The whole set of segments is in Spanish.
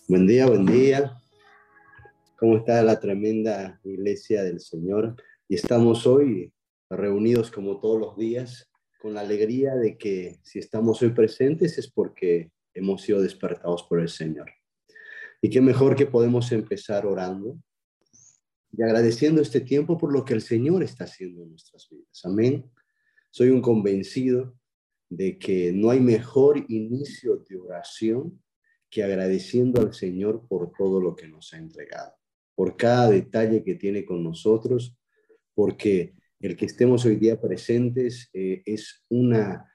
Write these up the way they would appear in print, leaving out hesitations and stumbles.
Buen día, buen día. ¿Cómo está la tremenda iglesia del Señor? Y estamos hoy reunidos como todos los días con la alegría de que si estamos hoy presentes es porque hemos sido despertados por el Señor. Y qué mejor que podemos empezar orando y agradeciendo este tiempo por lo que el Señor está haciendo en nuestras vidas. Amén. Soy un convencido de que no hay mejor inicio de oración que agradeciendo al Señor por todo lo que nos ha entregado, por cada detalle que tiene con nosotros, porque el que estemos hoy día presentes es una,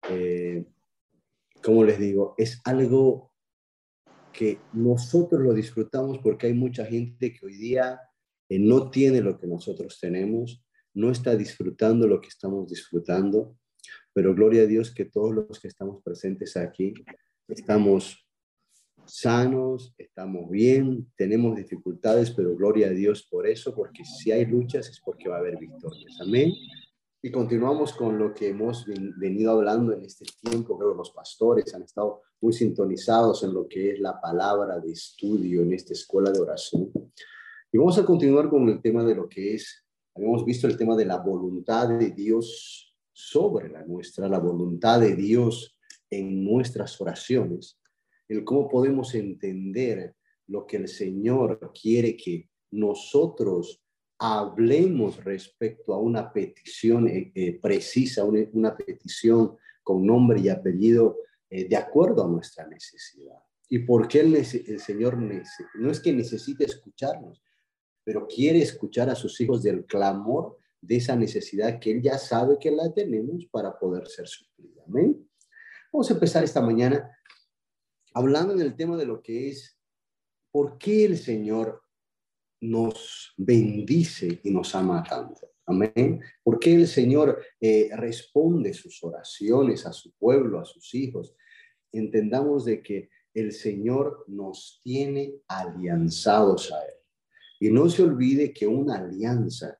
¿cómo les digo? Es algo que nosotros lo disfrutamos porque hay mucha gente que hoy día no tiene lo que nosotros tenemos, no está disfrutando lo que estamos disfrutando, pero gloria a Dios que todos los que estamos presentes aquí estamos sanos, estamos bien, tenemos dificultades, pero gloria a Dios por eso, porque si hay luchas es porque va a haber victorias. Amén. Y continuamos con lo que hemos venido hablando en este tiempo. Creo que los pastores han estado muy sintonizados en lo que es la palabra de estudio en esta escuela de oración. Y vamos a continuar con el tema de lo que es, habíamos visto el tema de la voluntad de Dios sobre la nuestra, la voluntad de Dios en nuestras oraciones, el cómo podemos entender lo que el Señor quiere que nosotros hablemos respecto a una petición precisa, una petición con nombre y apellido de acuerdo a nuestra necesidad. ¿Y por qué el Señor no es que necesite escucharnos, pero quiere escuchar a sus hijos del clamor de esa necesidad que Él ya sabe que la tenemos para poder ser suplida? Amén. Vamos a empezar esta mañana hablando en el tema de lo que es por qué el Señor nos bendice y nos ama tanto. Amén. ¿Por qué el Señor responde sus oraciones a su pueblo, a sus hijos? Entendamos de que el Señor nos tiene alianzados a Él. Y no se olvide que una alianza,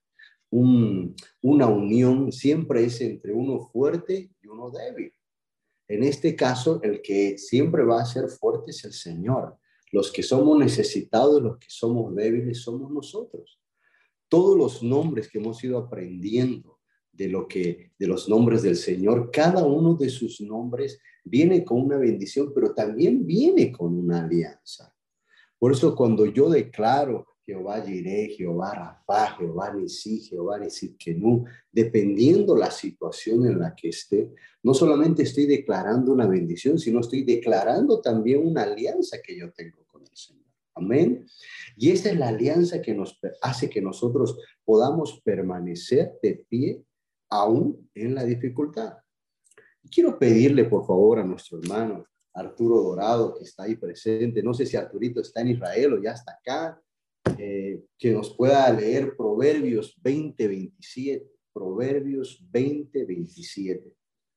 una unión siempre es entre uno fuerte y uno débil. En este caso, el que siempre va a ser fuerte es el Señor. Los que somos necesitados, los que somos débiles, somos nosotros. Todos los nombres que hemos ido aprendiendo de los nombres del Señor, cada uno de sus nombres viene con una bendición, pero también viene con una alianza. Por eso cuando yo declaro Jehová Jireh, Jehová Rafa, Jehová Nisí, Jehová Nisidkenu, dependiendo la situación en la que esté, no solamente estoy declarando una bendición, sino estoy declarando también una alianza que yo tengo con el Señor. Amén. Y esa es la alianza que nos hace que nosotros podamos permanecer de pie aún en la dificultad. Quiero pedirle, por favor, a nuestro hermano Arturo Dorado, que está ahí presente, no sé si Arturito está en Israel o ya está acá, que nos pueda leer Proverbios 20:27. Proverbios 20:27.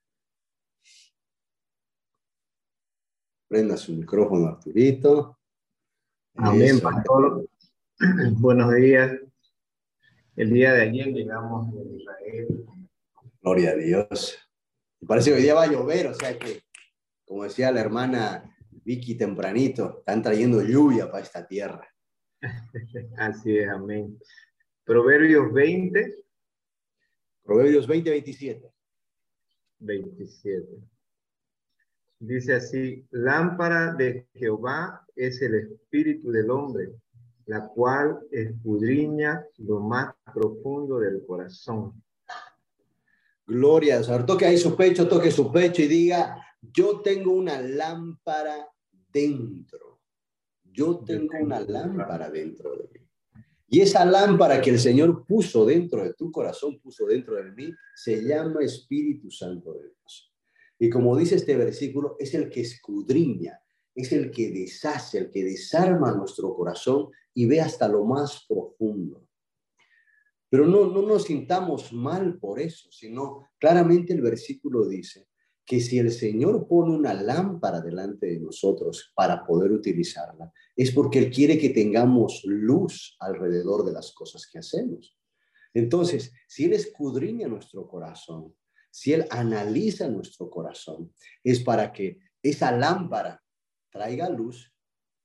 Prenda su micrófono, Arturito. Amén, Eso. pastor. Buenos días. El día de ayer llegamos de Israel. Gloria a Dios. Me parece que hoy día va a llover, o sea que, como decía la hermana Vicky tempranito, están trayendo lluvia para esta tierra. Así es, amén. Proverbios 20, Proverbios 20:27. 27. Dice así: lámpara de Jehová es el espíritu del hombre, la cual escudriña lo más profundo del corazón. Gloria al Señor. Toque ahí su pecho, toque su pecho y diga: yo tengo una lámpara dentro. Yo tengo una lámpara dentro de mí. Y esa lámpara que el Señor puso dentro de tu corazón, puso dentro de mí, se llama Espíritu Santo de Dios. Y como dice este versículo, es el que escudriña, es el que deshace, el que desarma nuestro corazón y ve hasta lo más profundo. Pero no nos sintamos mal por eso, sino claramente el versículo dice que si el Señor pone una lámpara delante de nosotros para poder utilizarla, es porque Él quiere que tengamos luz alrededor de las cosas que hacemos. Entonces, si Él escudriña nuestro corazón, si Él analiza nuestro corazón, es para que esa lámpara traiga luz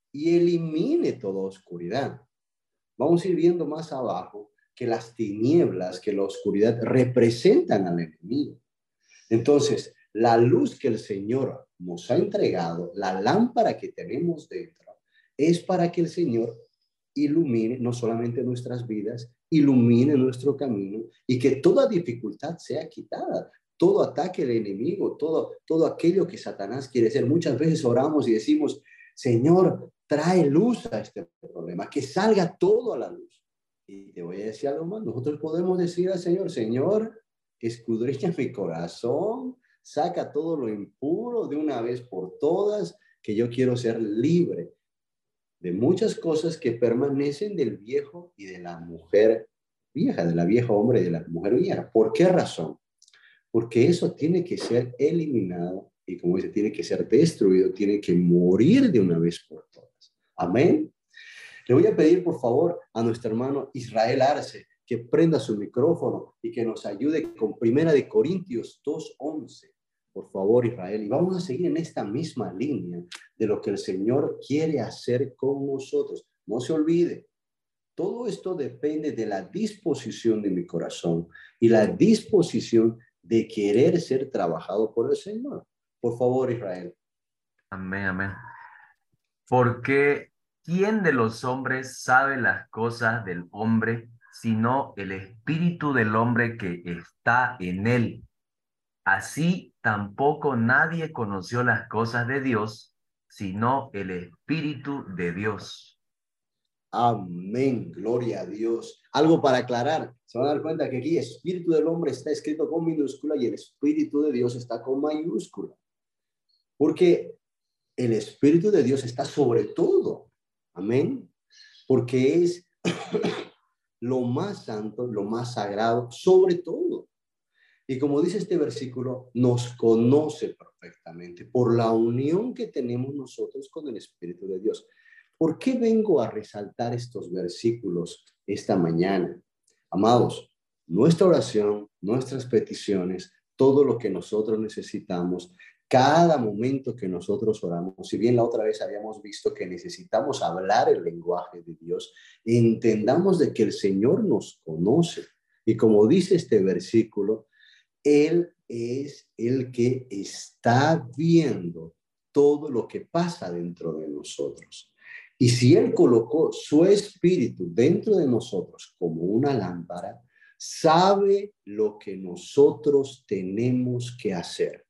y elimine toda oscuridad. Vamos a ir viendo más abajo que las tinieblas, que la oscuridad representan al enemigo. Entonces, la luz que el Señor nos ha entregado, la lámpara que tenemos dentro, es para que el Señor ilumine no solamente nuestras vidas, ilumine nuestro camino y que toda dificultad sea quitada. Todo ataque del enemigo, todo aquello que Satanás quiere hacer. Muchas veces oramos y decimos, Señor, trae luz a este problema, que salga todo a la luz. Y te voy a decir algo más. Nosotros podemos decir al Señor, Señor, escudriña mi corazón, saca todo lo impuro de una vez por todas, que yo quiero ser libre de muchas cosas que permanecen del viejo y de la mujer vieja, de la vieja hombre y de la mujer vieja. ¿Por qué razón? Porque eso tiene que ser eliminado y, como dice, tiene que ser destruido, tiene que morir de una vez por todas. Amén. Le voy a pedir, por favor, a nuestro hermano Israel Arce que prenda su micrófono y que nos ayude con Primera de Corintios 2:11. Por favor, Israel. Y vamos a seguir en esta misma línea de lo que el Señor quiere hacer con nosotros. No se olvide, todo esto depende de la disposición de mi corazón y la disposición de querer ser trabajado por el Señor. Por favor, Israel. Amén, amén. Porque ¿quién de los hombres sabe las cosas del hombre, sino el espíritu del hombre que está en él? Así tampoco nadie conoció las cosas de Dios, sino el espíritu de Dios. Amén, gloria a Dios. Algo para aclarar, se van a dar cuenta que aquí espíritu del hombre está escrito con minúscula y el espíritu de Dios está con mayúscula. Porque el espíritu de Dios está sobre todo. Amén. Porque es lo más santo, lo más sagrado, sobre todo. Y como dice este versículo, nos conoce perfectamente por la unión que tenemos nosotros con el Espíritu de Dios. ¿Por qué vengo a resaltar estos versículos esta mañana? Amados, nuestra oración, nuestras peticiones, todo lo que nosotros necesitamos, cada momento que nosotros oramos, si bien la otra vez habíamos visto que necesitamos hablar el lenguaje de Dios, entendamos de que el Señor nos conoce. Y como dice este versículo, Él es el que está viendo todo lo que pasa dentro de nosotros. Y si Él colocó su espíritu dentro de nosotros como una lámpara, sabe lo que nosotros tenemos que hacer.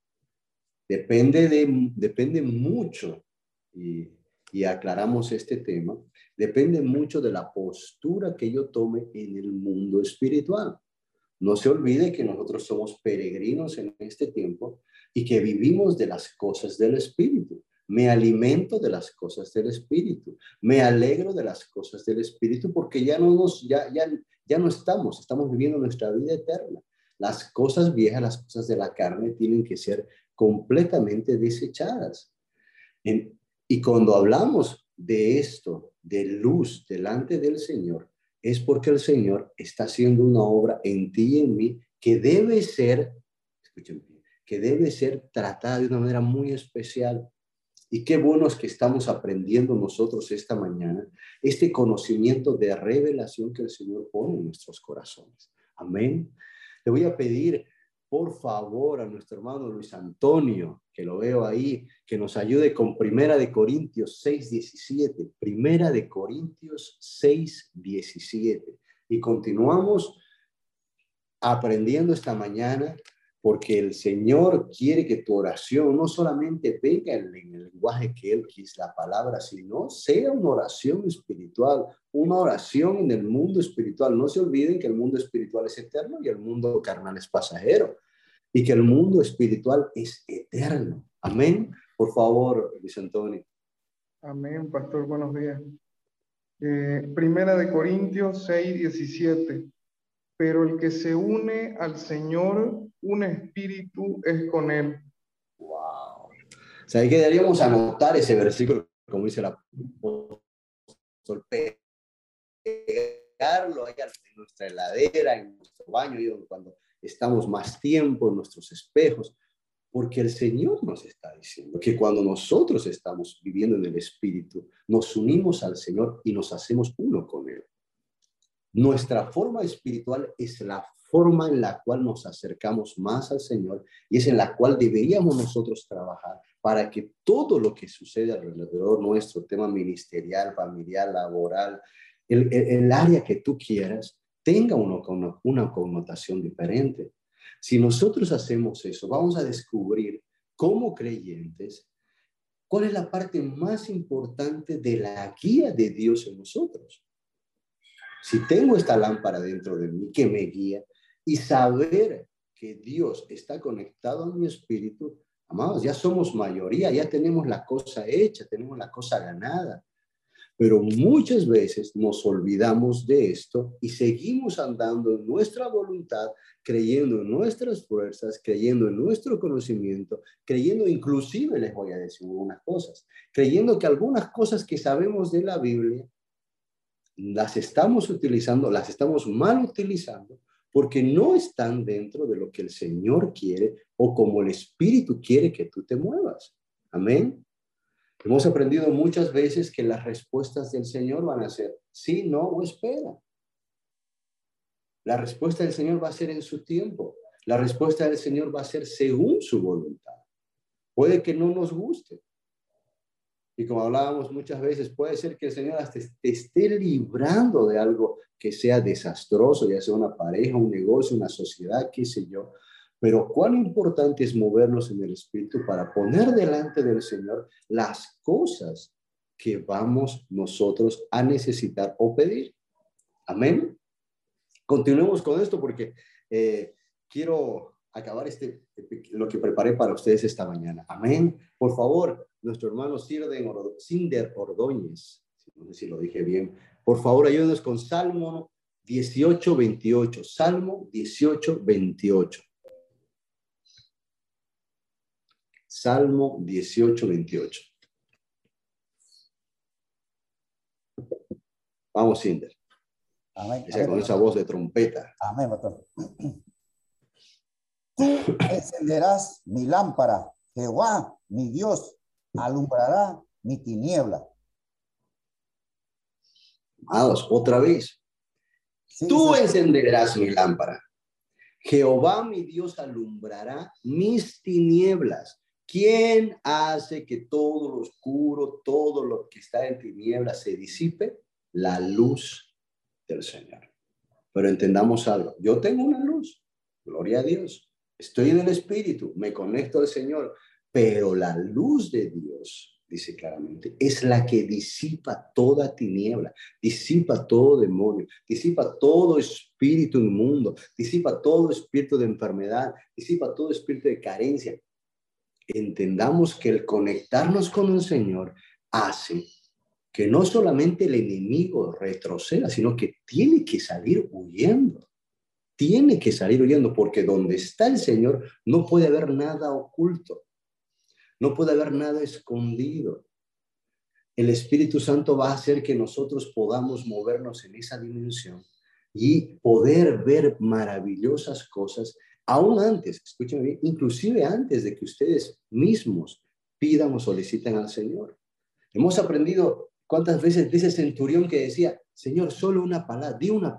Depende mucho, y aclaramos este tema, depende mucho de la postura que yo tome en el mundo espiritual. No se olvide que nosotros somos peregrinos en este tiempo y que vivimos de las cosas del Espíritu. Me alimento de las cosas del Espíritu. Me alegro de las cosas del Espíritu porque ya no estamos viviendo nuestra vida eterna. Las cosas viejas, las cosas de la carne tienen que ser completamente desechadas. Y cuando hablamos de esto, de luz delante del Señor, es porque el Señor está haciendo una obra en ti y en mí que debe ser, escuchen bien, que debe ser tratada de una manera muy especial. Y qué bueno es que estamos aprendiendo nosotros esta mañana este conocimiento de revelación que el Señor pone en nuestros corazones. Amén. Le voy a pedir, por favor, a nuestro hermano Luis Antonio, que lo veo ahí, que nos ayude con Primera de Corintios 6:17. Primera de Corintios 6:17. Y continuamos aprendiendo esta mañana, porque el Señor quiere que tu oración no solamente venga en el lenguaje que Él quiere, la palabra, sino sea una oración espiritual, una oración en el mundo espiritual. No se olviden que el mundo espiritual es eterno y el mundo carnal es pasajero, y que el mundo espiritual es eterno. Amén. Por favor, Luis Antonio. Amén, pastor, buenos días. Primera de Corintios 6:17. Pero el que se une al Señor, un espíritu es con él. Wow. O sea, ahí quedaríamos a anotar ese versículo, como dice la apóstol, pegarlo ahí en nuestra heladera, en nuestro baño, cuando estamos más tiempo en nuestros espejos. Porque el Señor nos está diciendo que cuando nosotros estamos viviendo en el Espíritu, nos unimos al Señor y nos hacemos uno con Él. Nuestra forma espiritual es la forma en la cual nos acercamos más al Señor y es en la cual deberíamos nosotros trabajar para que todo lo que sucede alrededor nuestro, tema ministerial, familiar, laboral, el área que tú quieras, tenga una connotación diferente. Si nosotros hacemos eso, vamos a descubrir como creyentes cuál es la parte más importante de la guía de Dios en nosotros. Si tengo esta lámpara dentro de mí que me guía y saber que Dios está conectado a mi espíritu, amados, ya somos mayoría, ya tenemos la cosa hecha, tenemos la cosa ganada. Pero muchas veces nos olvidamos de esto y seguimos andando en nuestra voluntad, creyendo en nuestras fuerzas, creyendo en nuestro conocimiento, creyendo inclusive, les voy a decir unas cosas, creyendo que algunas cosas que sabemos de la Biblia las estamos utilizando, las estamos mal utilizando porque no están dentro de lo que el Señor quiere o como el Espíritu quiere que tú te muevas. Amén. Hemos aprendido muchas veces que las respuestas del Señor van a ser sí, no o espera. La respuesta del Señor va a ser en su tiempo. La respuesta del Señor va a ser según su voluntad. Puede que no nos guste. Y como hablábamos muchas veces, puede ser que el Señor hasta te esté librando de algo que sea desastroso, ya sea una pareja, un negocio, una sociedad, qué sé yo. Pero cuán importante es movernos en el Espíritu para poner delante del Señor las cosas que vamos nosotros a necesitar o pedir. Amén. Continuemos con esto porque quiero acabar lo que preparé para ustedes esta mañana. Amén. Por favor, nuestro hermano Cinder Ordóñez, no sé si lo dije bien, por favor ayúdenos con Salmo 18:28. Salmo 18:28. Salmo 18:28. Vamos, Cinder. Amén. Esa con esa voz de trompeta. Amén, pastor. Tú encenderás mi lámpara, Jehová, mi Dios, alumbrará mi tiniebla. Amados, otra vez. Sí, Tú sí. encenderás mi lámpara. Jehová, mi Dios, alumbrará mis tinieblas. ¿Quién hace que todo lo oscuro, todo lo que está en tinieblas se disipe? La luz del Señor. Pero entendamos algo. Yo tengo una luz. Gloria a Dios. Estoy en el Espíritu. Me conecto al Señor. Pero la luz de Dios, dice claramente, es la que disipa toda tiniebla, disipa todo demonio, disipa todo espíritu inmundo, disipa todo espíritu de enfermedad, disipa todo espíritu de carencia. Entendamos que el conectarnos con el Señor hace que no solamente el enemigo retroceda, sino que tiene que salir huyendo. Tiene que salir huyendo porque donde está el Señor no puede haber nada oculto. No puede haber nada escondido. El Espíritu Santo va a hacer que nosotros podamos movernos en esa dimensión y poder ver maravillosas cosas aún antes, escúchenme bien, inclusive antes de que ustedes mismos pidan o soliciten al Señor. Hemos aprendido cuántas veces de ese centurión que decía, Señor, solo una palabra, di una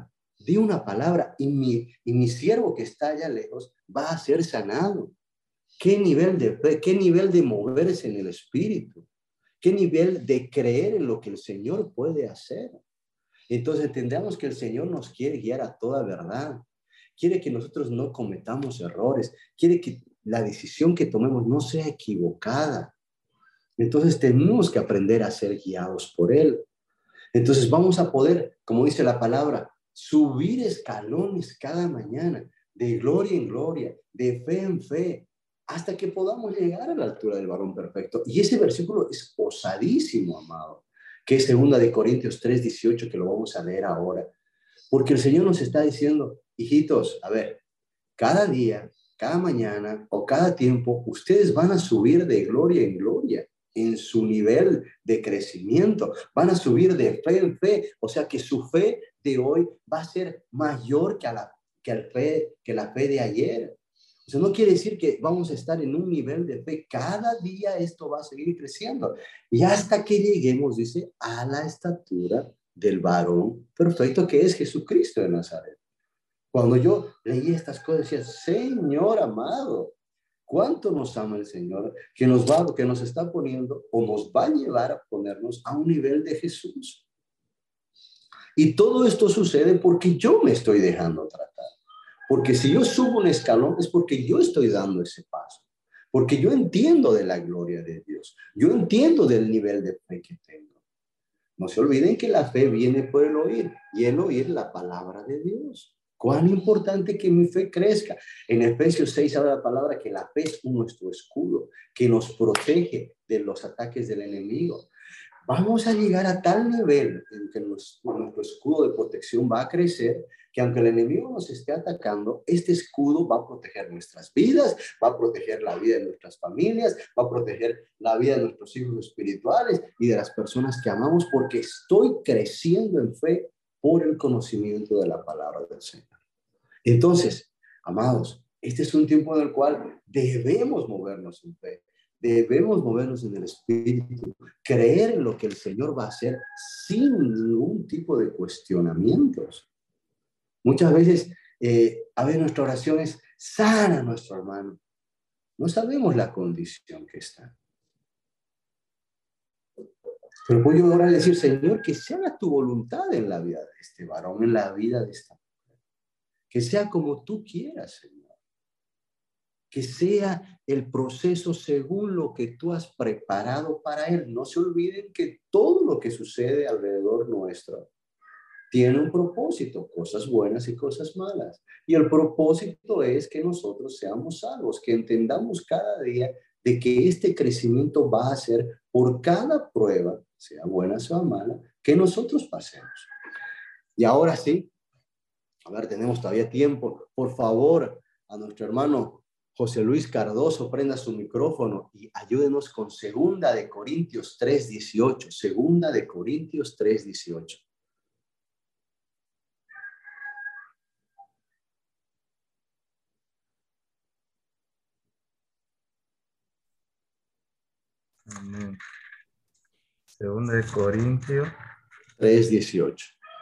palabra y mi siervo que está allá lejos va a ser sanado. ¿Qué nivel de fe, qué nivel de moverse en el Espíritu? ¿Qué nivel de creer en lo que el Señor puede hacer? Entonces entendamos que el Señor nos quiere guiar a toda verdad. Quiere que nosotros no cometamos errores. Quiere que la decisión que tomemos no sea equivocada. Entonces tenemos que aprender a ser guiados por Él. Entonces vamos a poder, como dice la palabra, subir escalones cada mañana, de gloria en gloria, de fe en fe, hasta que podamos llegar a la altura del varón perfecto. Y ese versículo es osadísimo, amado, que es 2 Corintios 3:18, que lo vamos a leer ahora. Porque el Señor nos está diciendo, hijitos, a ver, cada día, cada mañana o cada tiempo, ustedes van a subir de gloria en gloria en su nivel de crecimiento. Van a subir de fe en fe. O sea que su fe de hoy va a ser mayor que la fe de ayer. Eso no quiere decir que vamos a estar en un nivel de fe. Cada día esto va a seguir creciendo. Y hasta que lleguemos, dice, a la estatura del varón perfecto que es Jesucristo de Nazaret. Cuando yo leí estas cosas, decía, Señor amado, ¿cuánto nos ama el Señor? Que nos está poniendo o nos va a llevar a ponernos a un nivel de Jesús. Y todo esto sucede porque yo me estoy dejando tratar. Porque si yo subo un escalón es porque yo estoy dando ese paso. Porque yo entiendo de la gloria de Dios. Yo entiendo del nivel de fe que tengo. No se olviden que la fe viene por el oír y el oír la palabra de Dios. Cuán importante que mi fe crezca. En Efesios 6 habla la palabra que la fe es nuestro escudo, que nos protege de los ataques del enemigo. Vamos a llegar a tal nivel en que nuestro escudo de protección va a crecer, que aunque el enemigo nos esté atacando, este escudo va a proteger nuestras vidas, va a proteger la vida de nuestras familias, va a proteger la vida de nuestros hijos espirituales y de las personas que amamos, porque estoy creciendo en fe por el conocimiento de la palabra del Señor. Entonces, amados, este es un tiempo en el cual debemos movernos en fe. Debemos movernos en el Espíritu, creer en lo que el Señor va a hacer sin ningún tipo de cuestionamientos. Muchas veces, a ver, nuestra oración es, sana a nuestro hermano. No sabemos la condición que está. Pero voy a orar y decir, Señor, que se haga tu voluntad en la vida de este varón, en la vida de esta mujer. Que sea como tú quieras, Señor. Que sea el proceso según lo que tú has preparado para él. No se olviden que todo lo que sucede alrededor nuestro tiene un propósito, cosas buenas y cosas malas. Y el propósito es que nosotros seamos salvos, que entendamos cada día de que este crecimiento va a ser por cada prueba, sea buena o sea mala, que nosotros pasemos. Y ahora sí, a ver, tenemos todavía tiempo. Por favor, a nuestro hermano José Luis Cardoso, prenda su micrófono y ayúdenos con 2 de Corintios 3:18. 2 de Corintios 3:18. Amén. 2 de Corintios 3:18.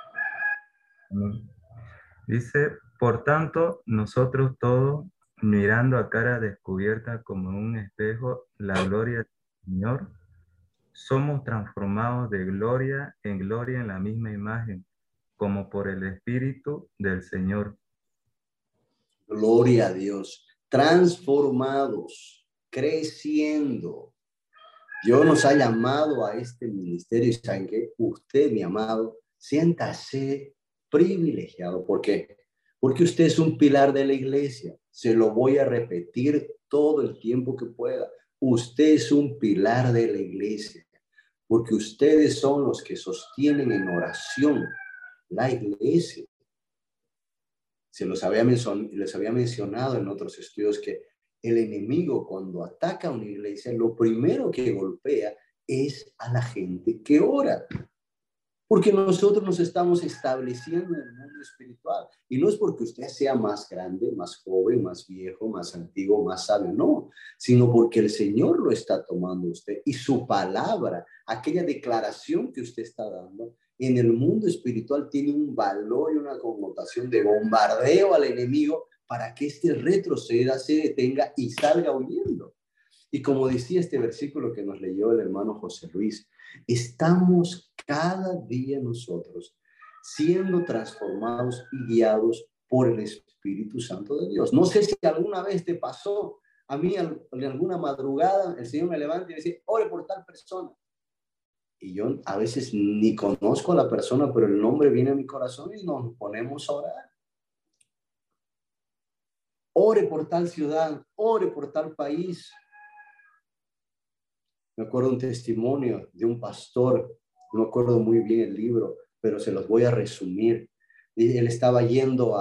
Amén. Dice, por tanto, nosotros todos, mirando a cara descubierta como en un espejo la gloria del Señor, somos transformados de gloria en la misma imagen, como por el Espíritu del Señor. Gloria a Dios. Transformados, creciendo. Dios nos ha llamado a este ministerio y saben que usted, mi amado, siéntase privilegiado. ¿Por qué? Porque usted es un pilar de la iglesia. Se lo voy a repetir todo el tiempo que pueda. Usted es un pilar de la iglesia, porque ustedes son los que sostienen en oración la iglesia. Les había mencionado en otros estudios que el enemigo, cuando ataca a una iglesia, lo primero que golpea es a la gente que ora. Porque nosotros nos estamos estableciendo en el mundo espiritual. Y no es porque usted sea más grande, más joven, más viejo, más antiguo, más sabio, no. Sino porque el Señor lo está tomando usted. Y su palabra, aquella declaración que usted está dando, en el mundo espiritual tiene un valor y una connotación de bombardeo al enemigo para que este retroceda, se detenga y salga huyendo. Y como decía este versículo que nos leyó el hermano José Luis, estamos cada día nosotros siendo transformados y guiados por el Espíritu Santo de Dios. No sé si alguna vez te pasó, a mí en alguna madrugada el Señor me levanta y me dice, ore por tal persona. Y yo a veces ni conozco a la persona, pero el nombre viene a mi corazón y nos ponemos a orar. Ore por tal ciudad, ore por tal país. Me acuerdo un testimonio de un pastor, no me acuerdo muy bien el libro, pero se los voy a resumir. Él estaba yendo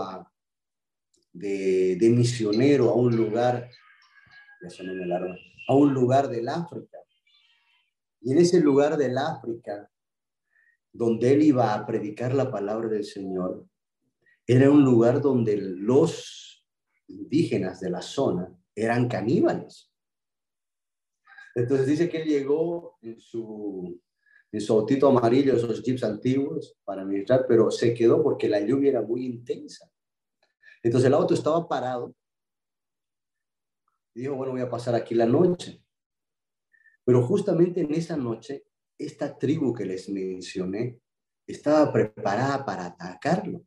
de misionero a un lugar, ya sonó mi alarma, a un lugar del África. Y en ese lugar del África, donde él iba a predicar la palabra del Señor, era un lugar donde los indígenas de la zona eran caníbales. Entonces dice que él llegó en su autito amarillo, esos jeeps antiguos, para ministrar, pero se quedó porque la lluvia era muy intensa. Entonces el auto estaba parado y dijo, bueno, voy a pasar aquí la noche. Pero justamente en esa noche, esta tribu que les mencioné estaba preparada para atacarlo.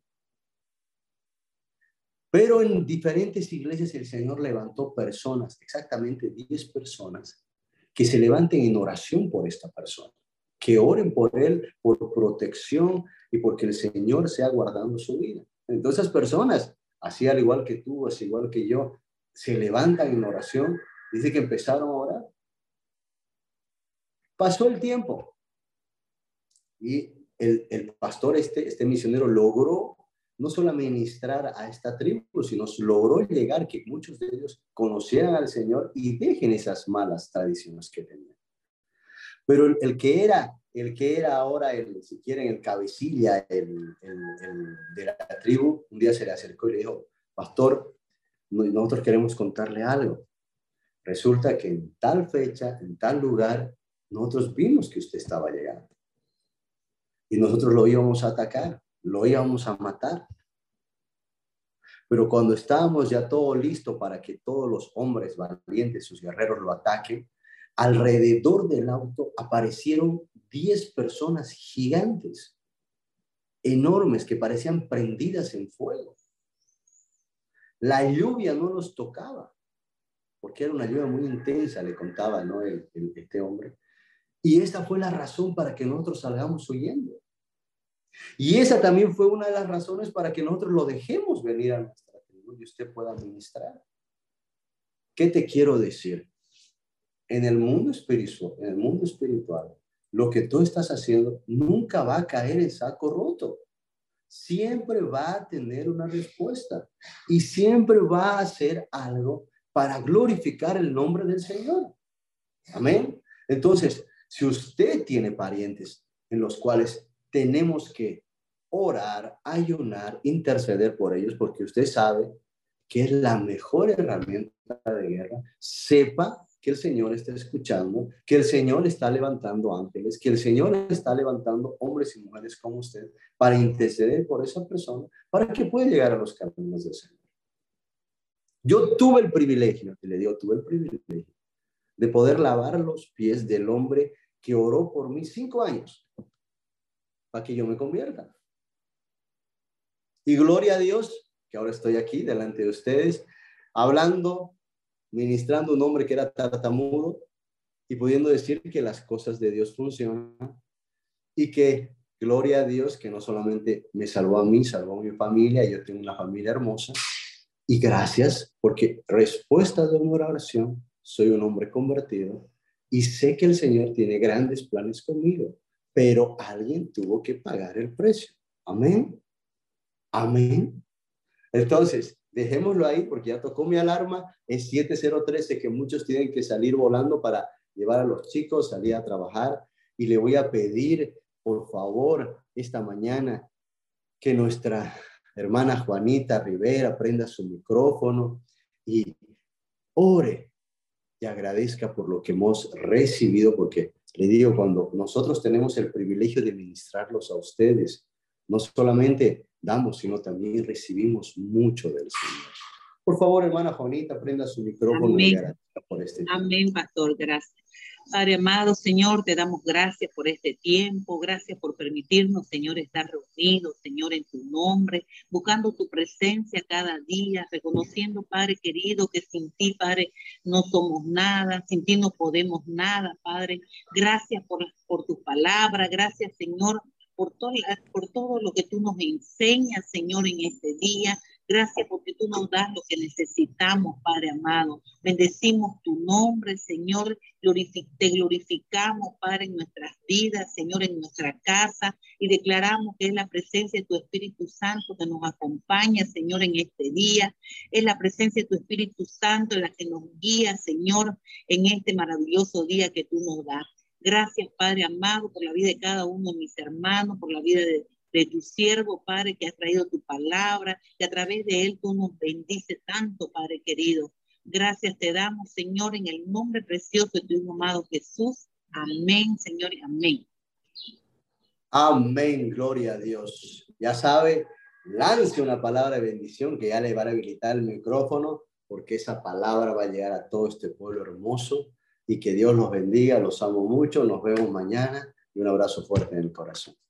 Pero en diferentes iglesias el Señor levantó personas, exactamente 10 personas, que se levanten en oración por esta persona, que oren por él, por protección y porque el Señor sea guardando su vida. Entonces esas personas, así al igual que tú, así igual que yo, se levantan en oración, dice que empezaron a orar. Pasó el tiempo y el pastor, este misionero, logró no solo ministrar a esta tribu, sino logró llegar que muchos de ellos conocieran al Señor y dejen esas malas tradiciones que tenían. Pero el que era ahora, si quieren, el cabecilla de la tribu, un día se le acercó y le dijo, pastor, nosotros queremos contarle algo. Resulta que en tal fecha, en tal lugar, nosotros vimos que usted estaba llegando. Y nosotros lo íbamos a atacar, lo íbamos a matar. Pero cuando estábamos ya todo listo para que todos los hombres valientes, sus guerreros, lo ataquen, alrededor del auto aparecieron 10 personas gigantes, enormes, que parecían prendidas en fuego. La lluvia no los tocaba, porque era una lluvia muy intensa, le contaba, ¿no? Este hombre. Y esa fue la razón para que nosotros salgamos huyendo. Y esa también fue una de las razones para que nosotros lo dejemos venir a nuestra tribu y usted pueda ministrar. ¿Qué te quiero decir? En el mundo espiritual, lo que tú estás haciendo nunca va a caer en saco roto. Siempre va a tener una respuesta y siempre va a hacer algo para glorificar el nombre del Señor. Amén. Entonces, si usted tiene parientes en los cuales tenemos que orar, ayunar, interceder por ellos, porque usted sabe que es la mejor herramienta de guerra, sepa que el Señor está escuchando, que el Señor está levantando ángeles, que el Señor está levantando hombres y mujeres como usted para interceder por esa persona, para que pueda llegar a los caminos del Señor. Yo tuve el privilegio, tuve el privilegio de poder lavar los pies del hombre que oró por mí 5 años para que yo me convierta. Y gloria a Dios que ahora estoy aquí delante de ustedes, hablando, ministrando un hombre que era tartamudo y pudiendo decir que las cosas de Dios funcionan y que gloria a Dios que no solamente me salvó a mí, salvó a mi familia, yo tengo una familia hermosa y gracias porque respuesta de una oración, soy un hombre convertido y sé que el Señor tiene grandes planes conmigo, pero alguien tuvo que pagar el precio. Amén. Amén. Entonces, dejémoslo ahí porque ya tocó mi alarma. Es 7:013 que muchos tienen que salir volando para llevar a los chicos, salir a trabajar. Y le voy a pedir, por favor, esta mañana que nuestra hermana Juanita Rivera prenda su micrófono y ore y agradezca por lo que hemos recibido, porque le digo, cuando nosotros tenemos el privilegio de ministrarlos a ustedes, no solamente damos, sino también recibimos mucho del Señor. Por favor, hermana Juanita, prenda su micrófono. Amén. Y agradezca por este tiempo. Amén, pastor, gracias. Padre amado, Señor, te damos gracias por este tiempo, gracias por permitirnos, Señor, estar reunidos, Señor, en tu nombre, buscando tu presencia cada día, reconociendo, Padre querido, que sin ti, Padre, no somos nada, sin ti no podemos nada, Padre. Gracias por tu palabra, gracias, Señor, por todo lo que tú nos enseñas, Señor, en este día. Gracias porque tú nos das lo que necesitamos, Padre amado. Bendecimos tu nombre, Señor. Te glorificamos, Padre, en nuestras vidas, Señor, en nuestra casa. Y declaramos que es la presencia de tu Espíritu Santo que nos acompaña, Señor, en este día. Es la presencia de tu Espíritu Santo la que nos guía, Señor, en este maravilloso día que tú nos das. Gracias, Padre amado, por la vida de cada uno de mis hermanos, por la vida de de tu siervo, Padre, que ha traído tu palabra, que a través de él tú nos bendices tanto, Padre querido. Gracias te damos, Señor, en el nombre precioso de tu Hijo amado Jesús. Amén, Señor, y amén. Amén, gloria a Dios. Ya sabe, lance una palabra de bendición que ya le va a habilitar el micrófono, porque esa palabra va a llegar a todo este pueblo hermoso, y que Dios los bendiga, los amo mucho, nos vemos mañana y un abrazo fuerte en el corazón.